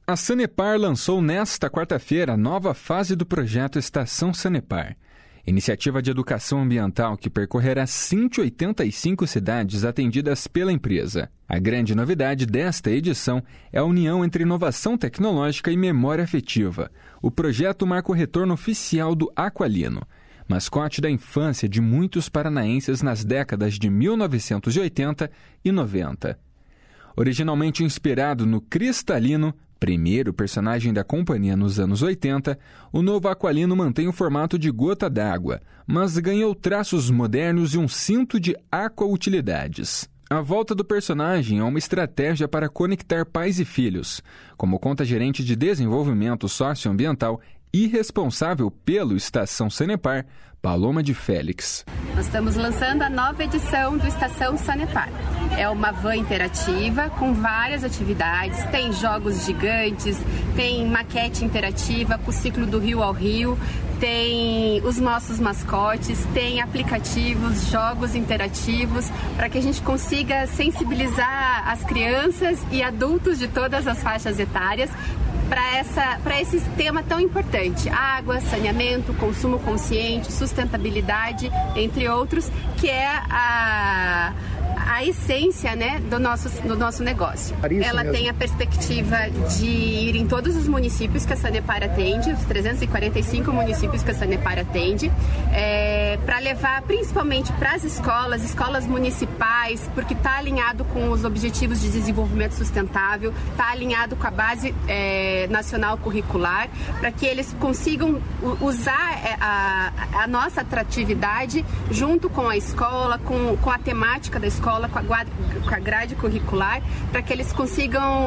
A Sanepar lançou nesta quarta-feira a nova fase do projeto Estação Sanepar, iniciativa de educação ambiental que percorrerá 185 cidades atendidas pela empresa. A grande novidade desta edição é a união entre inovação tecnológica e memória afetiva. O projeto marca o retorno oficial do Aqualino, mascote da infância de muitos paranaenses nas décadas de 1980 e 90. Originalmente inspirado no Cristalino, primeiro personagem da companhia nos anos 80, o novo Aqualino mantém o formato de gota d'água, mas ganhou traços modernos e um cinto de aquautilidades. A volta do personagem é uma estratégia para conectar pais e filhos, como conta a gerente de desenvolvimento socioambiental e responsável pelo Estação Sanepar, Paloma de Félix. Nós estamos lançando a nova edição do Estação Sanepar. É uma van interativa com várias atividades, tem jogos gigantes, tem maquete interativa com o ciclo do Rio ao Rio, tem os nossos mascotes, tem aplicativos, jogos interativos, para que a gente consiga sensibilizar as crianças e adultos de todas as faixas etárias para esse tema tão importante: água, saneamento, consumo consciente, sustentabilidade, entre outros, que é a essência, né, do nosso negócio. Ela tem a perspectiva de ir em todos os municípios que a Sanepar atende, os 345 municípios que a Sanepar atende, para levar principalmente para as escolas municipais, porque está alinhado com os Objetivos de Desenvolvimento Sustentável, está alinhado com a Base Nacional Curricular, para que eles consigam usar a nossa atratividade junto com a escola, com a temática da escola, com a grade curricular, para que eles consigam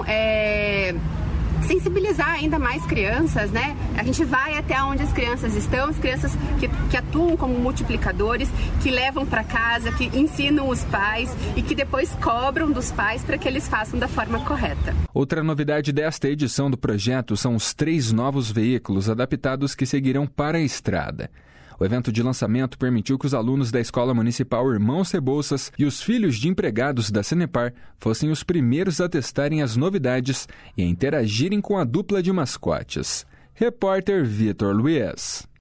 sensibilizar ainda mais crianças, né? A gente vai até onde as crianças estão, as crianças que atuam como multiplicadores, que levam para casa, que ensinam os pais e que depois cobram dos pais para que eles façam da forma correta. Outra novidade desta edição do projeto são os 3 novos veículos adaptados que seguirão para a estrada. O evento de lançamento permitiu que os alunos da Escola Municipal Irmãos Rebouças e os filhos de empregados da Sanepar fossem os primeiros a testarem as novidades e a interagirem com a dupla de mascotes. Repórter Vitor Luiz.